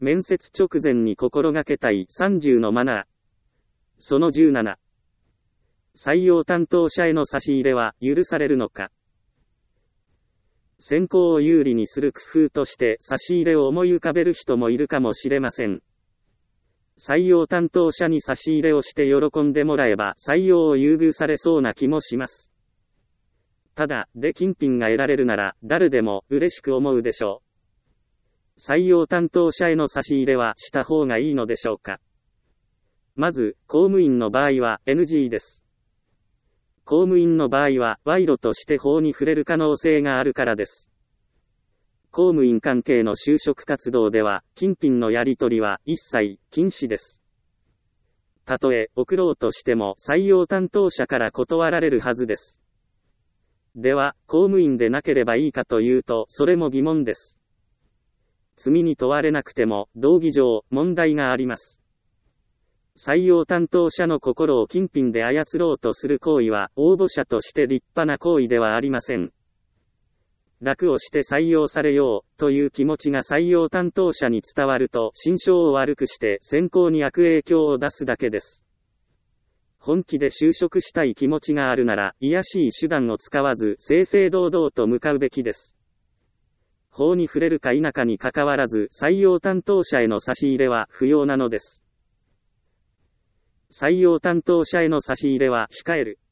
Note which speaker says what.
Speaker 1: 面接直前に心がけたい30のマナー。その17。採用担当者への差し入れは許されるのか。選考を有利にする工夫として差し入れを思い浮かべる人もいるかもしれません。採用担当者に差し入れをして喜んでもらえば採用を優遇されそうな気もします。ただ、金品が得られるなら誰でも嬉しく思うでしょう。採用担当者への差し入れはした方がいいのでしょうか。まず、公務員の場合は NG です。公務員の場合は賄賂として法に触れる可能性があるからです。公務員関係の就職活動では、金品のやり取りは一切禁止です。たとえ送ろうとしても採用担当者から断られるはずです。では、公務員でなければいいかというと、それも疑問です。罪に問われなくても、道義上、問題があります。採用担当者の心を金品で操ろうとする行為は、応募者として立派な行為ではありません。楽をして採用されよう、という気持ちが採用担当者に伝わると、心象を悪くして選考に悪影響を出すだけです。本気で就職したい気持ちがあるなら、卑しい手段を使わず、正々堂々と向かうべきです。法に触れるか否かにかかわらず、採用担当者への差し入れは不要なのです。採用担当者への差し入れは控える。